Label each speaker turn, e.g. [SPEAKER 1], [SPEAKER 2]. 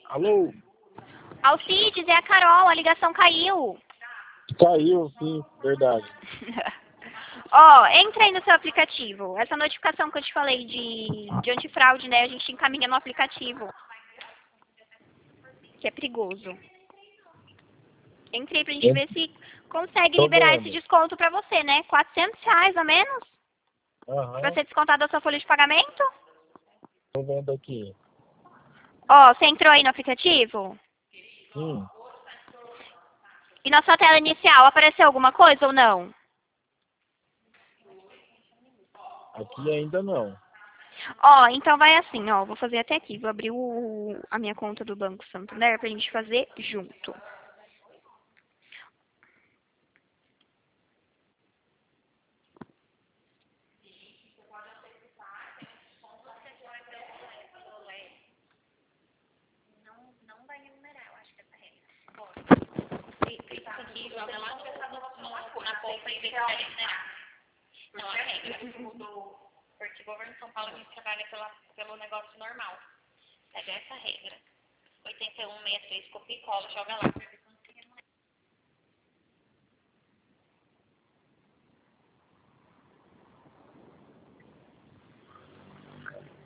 [SPEAKER 1] Alô?
[SPEAKER 2] Alcides, é a Carol, a ligação caiu.
[SPEAKER 1] Caiu, sim, verdade.
[SPEAKER 2] Ó, entra aí no seu aplicativo. Essa notificação que eu te falei de antifraude, né? A gente encaminha no aplicativo. Que é perigoso. Entre aí pra gente ver se consegue
[SPEAKER 1] Tô
[SPEAKER 2] liberar esse
[SPEAKER 1] vendo.
[SPEAKER 2] desconto pra você, né? R$ 400 a menos pra
[SPEAKER 1] Aham,
[SPEAKER 2] ser descontado da sua folha de pagamento.
[SPEAKER 1] tô vendo aqui.
[SPEAKER 2] Ó, você entrou aí no aplicativo?
[SPEAKER 1] Sim,
[SPEAKER 2] E na sua tela inicial apareceu alguma coisa ou não?
[SPEAKER 1] aqui ainda não.
[SPEAKER 2] Ó, então vai assim, ó. Vou fazer até aqui. Vou abrir a minha conta do Banco Santander pra gente fazer junto. Clica aqui, joga lá na conta e vê que vai liberar. Não, a regra mudou. Porque o governo de São Paulo a gente trabalha pelo negócio normal. Pega essa regra. 8163, copia e cola, joga lá.